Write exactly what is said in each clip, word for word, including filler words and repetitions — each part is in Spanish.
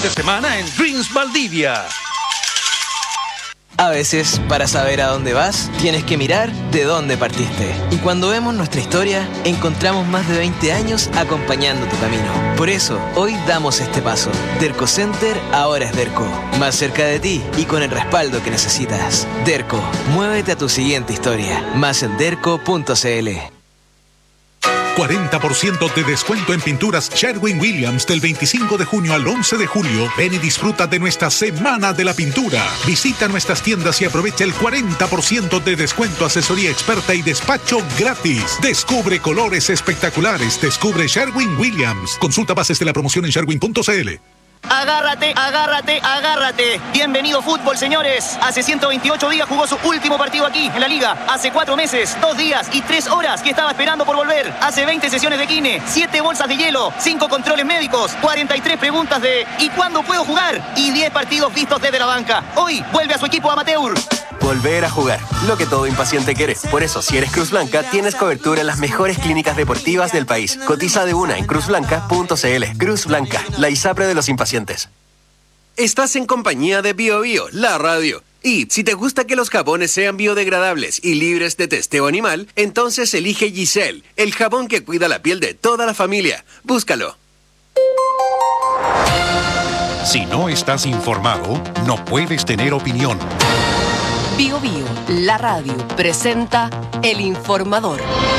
de semana en Dreams Valdivia. A veces, para saber a dónde vas, tienes que mirar de dónde partiste. Y cuando vemos nuestra historia, encontramos más de veinte años acompañando tu camino. Por eso, hoy damos este paso. Derco Center ahora es Derco. Más cerca de ti y con el respaldo que necesitas. Derco, muévete a tu siguiente historia. Más en derco punto c l. cuarenta por ciento de descuento en pinturas Sherwin-Williams del veinticinco de junio al once de julio. Ven y disfruta de nuestra Semana de la Pintura. Visita nuestras tiendas y aprovecha el cuarenta por ciento de descuento, asesoría experta y despacho gratis. Descubre colores espectaculares. Descubre Sherwin-Williams. Consulta bases de la promoción en sherwin punto c l. Agárrate, agárrate, agárrate. Bienvenido fútbol, señores. Hace ciento veintiocho días jugó su último partido aquí, en la Liga. Hace cuatro meses, dos días y tres horas que estaba esperando por volver. Hace veinte sesiones de kine, siete bolsas de hielo, cinco controles médicos, cuarenta y tres preguntas de ¿y cuándo puedo jugar? Y diez partidos vistos desde la banca. Hoy vuelve a su equipo amateur. Volver a jugar, lo que todo impaciente quiere. Por eso, si eres Cruz Blanca, tienes cobertura en las mejores clínicas deportivas del país. Cotiza de una en cruz blanca punto c l. Cruz Blanca, la ISAPRE de los impacientes. Estás en compañía de Bio Bio, la radio. Y si te gusta que los jabones sean biodegradables y libres de testeo animal, entonces elige Giselle, el jabón que cuida la piel de toda la familia. Búscalo. Si no estás informado, no puedes tener opinión. Bio Bio, la radio, presenta El Informador.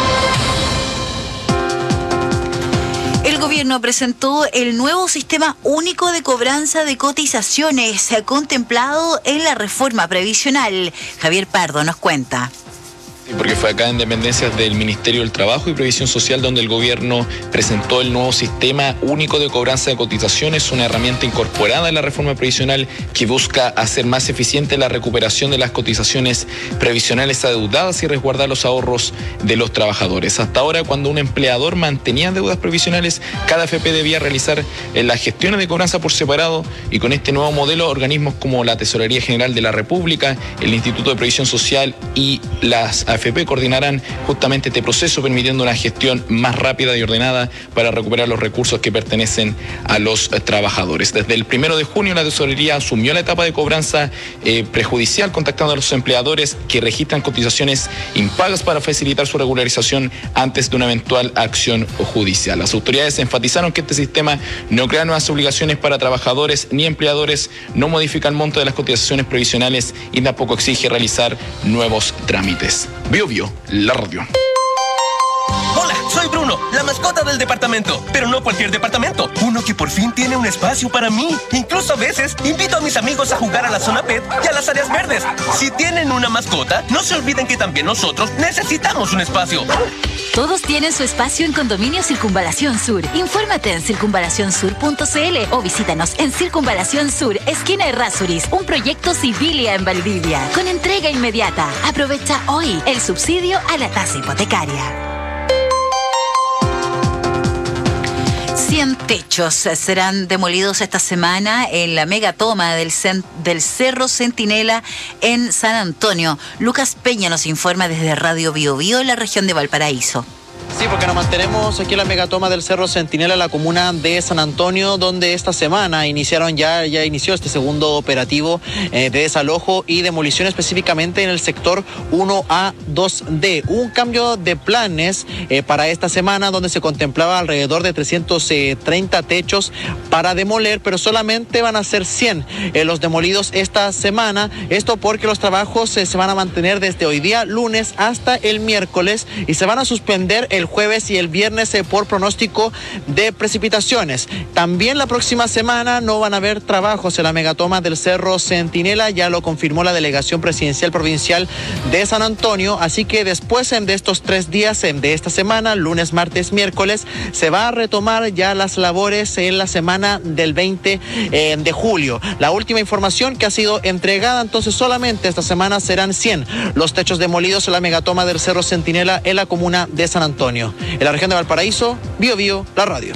El gobierno presentó el nuevo sistema único de cobranza de cotizaciones contemplado en la reforma previsional. Javier Pardo nos cuenta. Porque fue acá en dependencias del Ministerio del Trabajo y Previsión Social donde el gobierno presentó el nuevo sistema único de cobranza de cotizaciones, una herramienta incorporada en la reforma previsional que busca hacer más eficiente la recuperación de las cotizaciones previsionales adeudadas y resguardar los ahorros de los trabajadores. Hasta ahora, cuando un empleador mantenía deudas previsionales, cada F P debía realizar las gestiones de cobranza por separado, y con este nuevo modelo, organismos como la Tesorería General de la República, el Instituto de Previsión Social y las A F P coordinarán justamente este proceso, permitiendo una gestión más rápida y ordenada para recuperar los recursos que pertenecen a los trabajadores. Desde el primero de junio, la Tesorería asumió la etapa de cobranza eh, prejudicial, contactando a los empleadores que registran cotizaciones impagas para facilitar su regularización antes de una eventual acción judicial. Las autoridades enfatizaron que este sistema no crea nuevas obligaciones para trabajadores ni empleadores, no modifica el monto de las cotizaciones previsionales y tampoco exige realizar nuevos trámites. Bio Bio, la radio. Hola, soy Bruno, la mascota del departamento, pero no cualquier departamento, uno que por fin tiene un espacio para mí. Incluso a veces invito a mis amigos a jugar a la zona pet y a las áreas verdes. Si tienen una mascota, no se olviden que también nosotros necesitamos un espacio. Todos tienen su espacio en Condominio Circunvalación Sur. Infórmate en circunvalación sur punto c l o visítanos en Circunvalación Sur, esquina Errázuriz, un proyecto Civilia en Valdivia, con entrega inmediata. Aprovecha hoy el subsidio a la tasa hipotecaria. cien techos serán demolidos esta semana en la megatoma del, cen- del Cerro Centinela en San Antonio. Lucas Peña nos informa desde Radio Bio Bio en la región de Valparaíso. Sí, porque nos mantenemos aquí en la megatoma del Cerro Centinela, la comuna de San Antonio, donde esta semana iniciaron ya, ya inició este segundo operativo eh, de desalojo y demolición, específicamente en el sector uno A dos D. Hubo un cambio de planes eh, para esta semana, donde se contemplaba alrededor de trescientos treinta techos para demoler, pero solamente van a ser cien eh, los demolidos esta semana. Esto porque los trabajos eh, se van a mantener desde hoy día, lunes, hasta el miércoles, y se van a suspender el jueves y el viernes eh, por pronóstico de precipitaciones. También la próxima semana no van a haber trabajos en la megatoma del Cerro Centinela, ya lo confirmó la Delegación Presidencial Provincial de San Antonio, así que después eh, de estos tres días eh, de esta semana, lunes, martes, miércoles, se va a retomar ya las labores en la semana del veinte eh, de julio. La última información que ha sido entregada, entonces solamente esta semana serán cien los techos demolidos en la megatoma del Cerro Centinela en la comuna de San Antonio. En la región de Valparaíso, Bio Bio, la radio.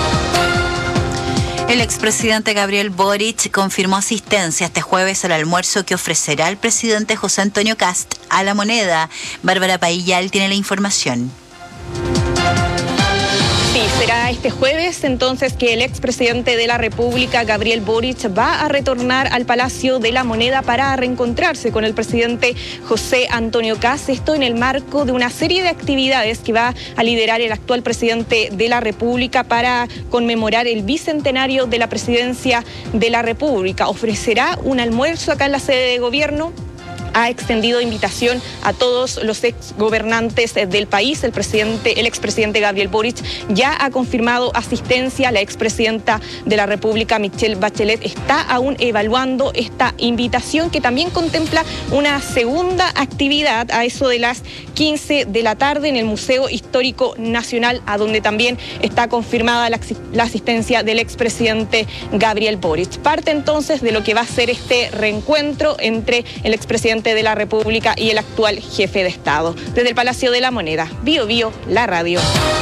El expresidente Gabriel Boric confirmó asistencia este jueves al almuerzo que ofrecerá el presidente José Antonio Kast a La Moneda. Bárbara Paillal tiene la información. Sí, será este jueves entonces que el expresidente de la República, Gabriel Boric, va a retornar al Palacio de la Moneda para reencontrarse con el presidente José Antonio Kast. Esto en el marco de una serie de actividades que va a liderar el actual presidente de la República para conmemorar el bicentenario de la presidencia de la República. Ofrecerá un almuerzo acá en la sede de gobierno. Ha extendido invitación a todos los exgobernantes del país. El presidente, el expresidente Gabriel Boric ya ha confirmado asistencia. La expresidenta de la República, Michelle Bachelet, está aún evaluando esta invitación, que también contempla una segunda actividad a eso de las quince de la tarde en el Museo Histórico Nacional, a donde también está confirmada la, la asistencia del expresidente Gabriel Boric. Parte entonces de lo que va a ser este reencuentro entre el expresidente de la República y el actual jefe de Estado. Desde el Palacio de la Moneda, Bio Bio, la radio.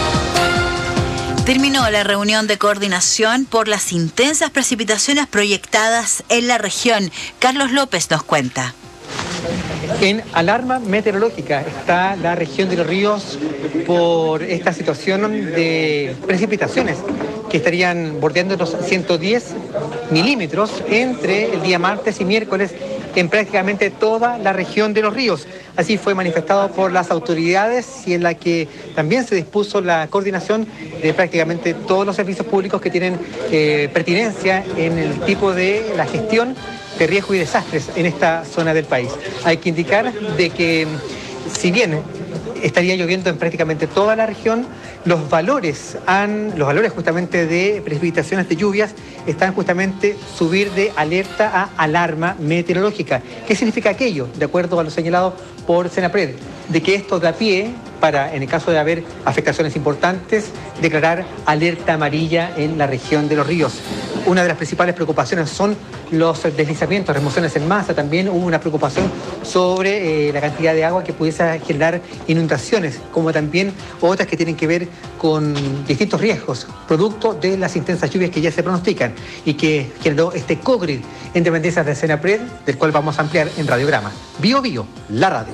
Terminó la reunión de coordinación por las intensas precipitaciones proyectadas en la región. Carlos López nos cuenta. En alarma meteorológica está la región de los ríos por esta situación de precipitaciones que estarían bordeando los ciento diez milímetros entre el día martes y miércoles en prácticamente toda la región de los ríos. Así fue manifestado por las autoridades y en la que también se dispuso la coordinación de prácticamente todos los servicios públicos que tienen eh, pertinencia en el tipo de la gestión de riesgo y desastres en esta zona del país. Hay que indicar de que si bien estaría lloviendo en prácticamente toda la región, los valores han, los valores justamente de precipitaciones de lluvias están justamente subir de alerta a alarma meteorológica. ¿Qué significa aquello? De acuerdo a lo señalado por Senapred, de que esto da pie para, en el caso de haber afectaciones importantes, declarar alerta amarilla en la región de los ríos. Una de las principales preocupaciones son los deslizamientos, remociones en masa. También hubo una preocupación sobre eh, la cantidad de agua que pudiese generar inundaciones, como también otras que tienen que ver con distintos riesgos, producto de las intensas lluvias que ya se pronostican y que generó este COGRID en dependencias de Senapred, del cual vamos a ampliar en Radiograma. Bio Bio, la radio.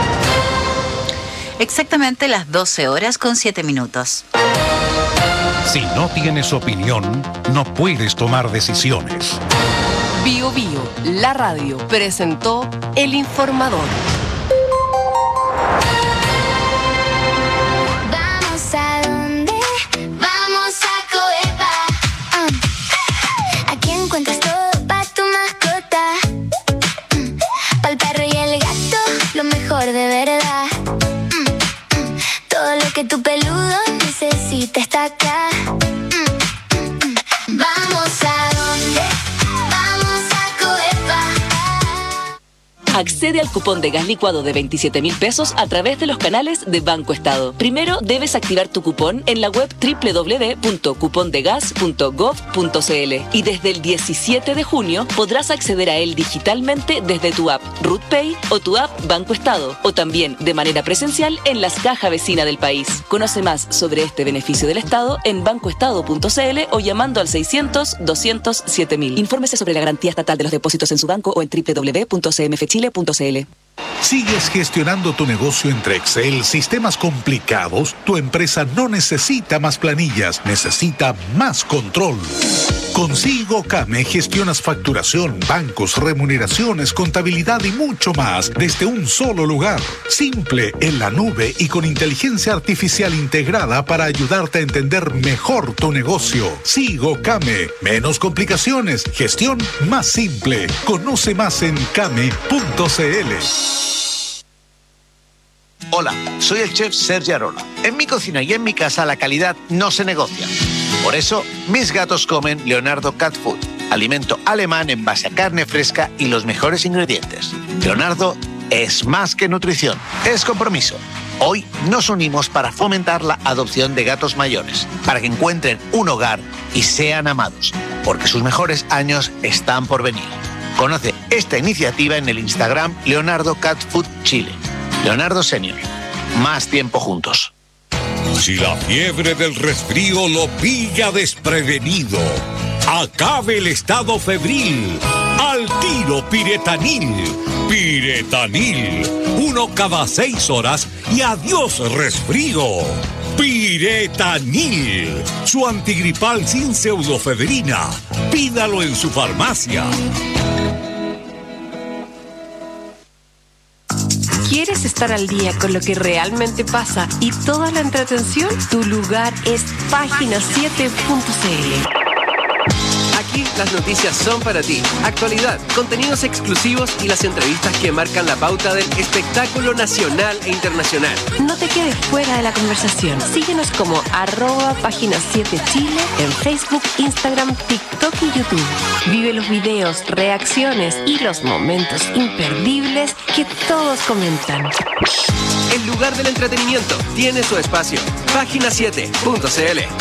Exactamente las doce horas con siete minutos. Si no tienes opinión, no puedes tomar decisiones. Bio Bio, la radio, presentó El Informador. Vamos a dónde, vamos a Coepa. Uh. Aquí encuentras todo para tu mascota. Uh. Para el perro y el gato, lo mejor de verdad. Uh. Todo lo que tu peludo necesita está acá. Vamos a dónde, vamos a Coepa. Accede al cupón de gas licuado de veintisiete mil pesos a través de los canales de Banco Estado. Primero debes activar tu cupón en la web doble u doble u doble u punto cupondegas punto gov punto cl y desde el diecisiete de junio podrás acceder a él digitalmente desde tu app RutPay o tu app Banco Estado, o también de manera presencial en las cajas vecinas del país. Conoce más sobre este beneficio del Estado en bancoestado punto cl o llamando al seiscientos, doscientos, siete mil. Infórmese sobre la garantía estatal de los depósitos en su banco o en doble u doble u doble u punto c m f chile punto c l. ¿Sigues gestionando tu negocio entre Excel, sistemas complicados? Tu empresa no necesita más planillas, necesita más control. Con SIGOCAME gestionas facturación, bancos, remuneraciones, contabilidad y mucho más desde un solo lugar. Simple, en la nube y con inteligencia artificial integrada para ayudarte a entender mejor tu negocio. SIGOCAME, menos complicaciones, gestión más simple. Conoce más en came punto c l. Hola, soy el chef Sergio Arola. En mi cocina y en mi casa la calidad no se negocia. Por eso, mis gatos comen Leonardo Cat Food, alimento alemán en base a carne fresca y los mejores ingredientes. Leonardo es más que nutrición, es compromiso. Hoy nos unimos para fomentar la adopción de gatos mayores, para que encuentren un hogar y sean amados, porque sus mejores años están por venir. Conoce esta iniciativa en el Instagram Leonardo Cat Food Chile. Leonardo Senior. Más tiempo juntos. Si la fiebre del resfrío lo pilla desprevenido, acabe el estado febril. Al tiro Piretanil. Piretanil. Uno cada seis horas y adiós resfrío. Piretanil, su antigripal sin pseudofedrina. Pídalo en su farmacia. ¿Quieres estar al día con lo que realmente pasa y toda la entretención? Tu lugar es página siete punto c l. Aquí las noticias son para ti. Actualidad, contenidos exclusivos y las entrevistas que marcan la pauta del espectáculo nacional e internacional. No te quedes fuera de la conversación. Síguenos como arroba página siete Chile en Facebook, Instagram, TikTok y YouTube. Vive los videos, reacciones y los momentos imperdibles que todos comentan. El lugar del entretenimiento tiene su espacio. página siete punto c l.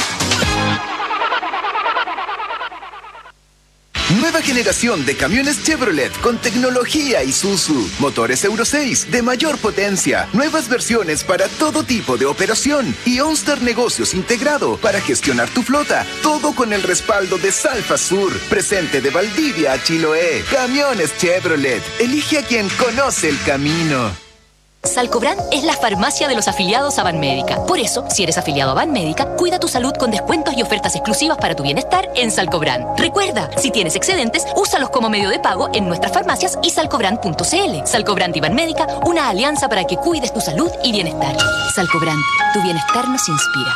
Nueva generación de camiones Chevrolet con tecnología Isuzu. Motores Euro seis de mayor potencia. Nuevas versiones para todo tipo de operación. Y OnStar Negocios integrado para gestionar tu flota. Todo con el respaldo de Salfa Sur. Presente de Valdivia a Chiloé. Camiones Chevrolet. Elige a quien conoce el camino. Salcobran es la farmacia de los afiliados a Banmédica. Por eso, si eres afiliado a Banmédica, cuida tu salud con descuentos y ofertas exclusivas para tu bienestar en Salcobran. Recuerda, si tienes excedentes, úsalos como medio de pago en nuestras farmacias y salcobran punto c l. Salcobran y Banmédica, una alianza para que cuides tu salud y bienestar. Salcobran, tu bienestar nos inspira.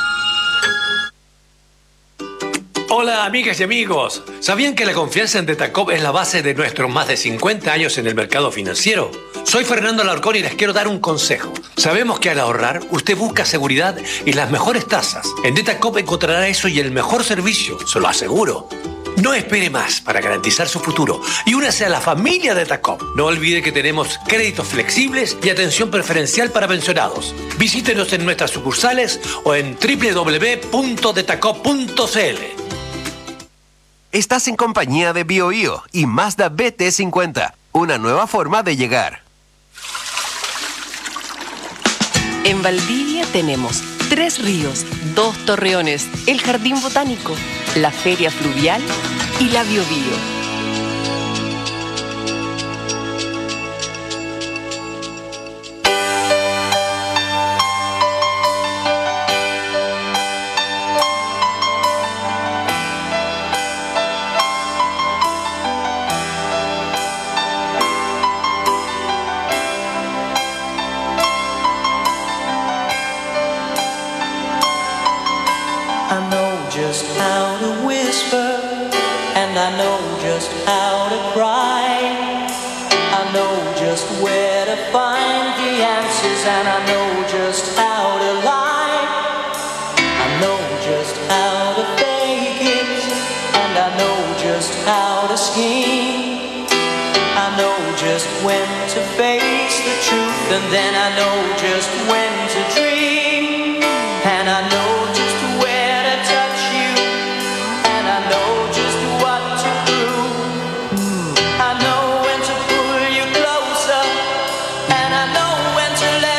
Hola amigas y amigos, ¿sabían que la confianza en Detacop es la base de nuestros más de cincuenta años en el mercado financiero? Soy Fernando Alarcón y les quiero dar un consejo. Sabemos que al ahorrar, usted busca seguridad y las mejores tasas. En Detacop encontrará eso y el mejor servicio, se lo aseguro. No espere más para garantizar su futuro y únase a la familia Detacop. No olvide que tenemos créditos flexibles y atención preferencial para pensionados. Visítenos en nuestras sucursales o en doble u doble u doble u punto detacop punto c l. Estás en compañía de BioIo y Mazda B T cincuenta, una nueva forma de llegar. En Valdivia tenemos tres ríos, dos torreones, el jardín botánico, la feria fluvial y la BioBio. And I know just how to lie. I know just how to fake it. And I know just how to scheme. I know just when to face the truth. And then I know just when to dream. And I know just where to touch you. And I know just what to prove. I know when to pull you closer. And I know when to let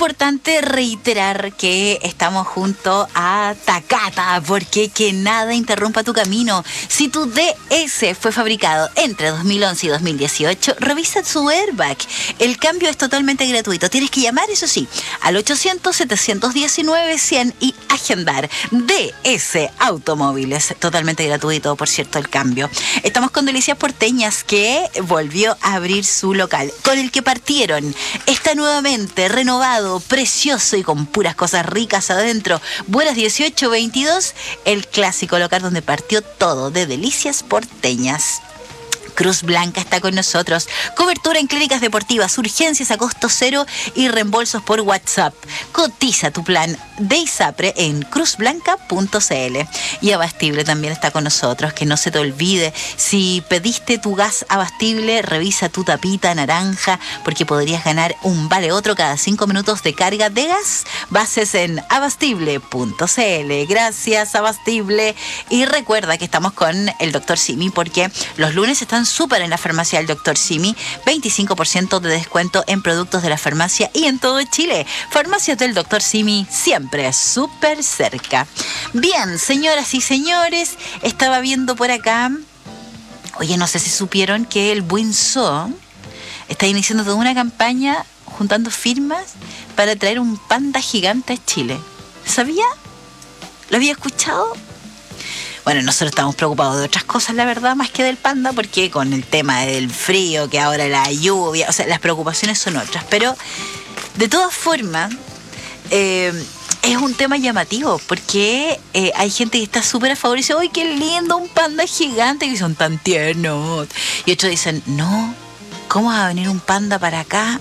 importante reiterar que estamos junto a Takata, porque que nada interrumpa tu camino. Si tu D S fue fabricado entre dos mil once y dos mil dieciocho, revisa su airbag. El cambio es totalmente gratuito. Tienes que llamar, eso sí, al ochocientos, setecientos diecinueve, cien y agendar. D S Automóviles, totalmente gratuito, por cierto, el cambio. Estamos con Delicias Porteñas, que volvió a abrir su local, con el que partieron. Está nuevamente renovado, precioso y con puras cosas ricas adentro. Buenas dieciocho veintidós, el clásico local donde partió todo de Delicias Porteñas. Cruz Blanca está con nosotros. Cobertura en clínicas deportivas, urgencias a costo cero y reembolsos por WhatsApp. Cotiza tu plan de ISAPRE en cruz blanca punto c l. Y Abastible también está con nosotros. Que no se te olvide, si pediste tu gas Abastible, revisa tu tapita naranja, porque podrías ganar un vale otro cada cinco minutos de carga de gas. Bases en abastible punto c l. Gracias, Abastible. Y recuerda que estamos con el doctor Simi, porque los lunes están súper en la farmacia del doctor Simi. veinticinco por ciento de descuento en productos de la farmacia y en todo Chile. Farmacias del doctor Simi, siempre súper cerca. Bien, señoras y señores, estaba viendo por acá. Oye, no sé si supieron que el Buinzo está iniciando toda una campaña juntando firmas para traer un panda gigante a Chile. ¿Sabía? ¿Lo había escuchado? Bueno, nosotros estamos preocupados de otras cosas, la verdad, más que del panda, porque con el tema del frío, que ahora la lluvia, o sea, las preocupaciones son otras. Pero, de todas formas, eh, es un tema llamativo, porque eh, hay gente que está súper a favor y dice, ¡ay, qué lindo, un panda gigante! Y son tan tiernos. Y otros dicen, no, ¿cómo va a venir un panda para acá?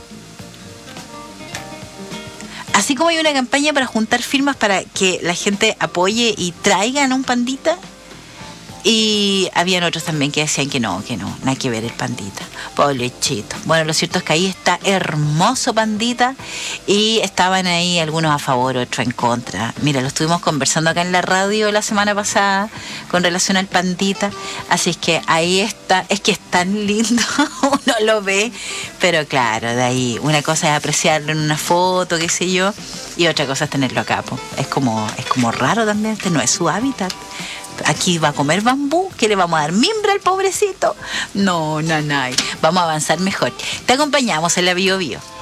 Así como hay una campaña para juntar firmas para que la gente apoye y traigan un pandita, y habían otros también que decían que no, que no, nada que ver el pandita. Pobrechito. Bueno, lo cierto es que ahí está hermoso pandita, y estaban ahí algunos a favor, otros en contra. Mira, lo estuvimos conversando acá en la radio la semana pasada con relación al pandita, así es que ahí está. Es que es tan lindo, uno lo ve, pero claro, de ahí una cosa es apreciarlo en una foto, qué sé yo, y otra cosa es tenerlo acá, po. Es como, es como raro también, este no es su hábitat. Aquí va a comer bambú, ¿qué le vamos a dar? ¿Mimbre al pobrecito? No, nanay. Vamos a avanzar mejor. Te acompañamos en la Bio Bio.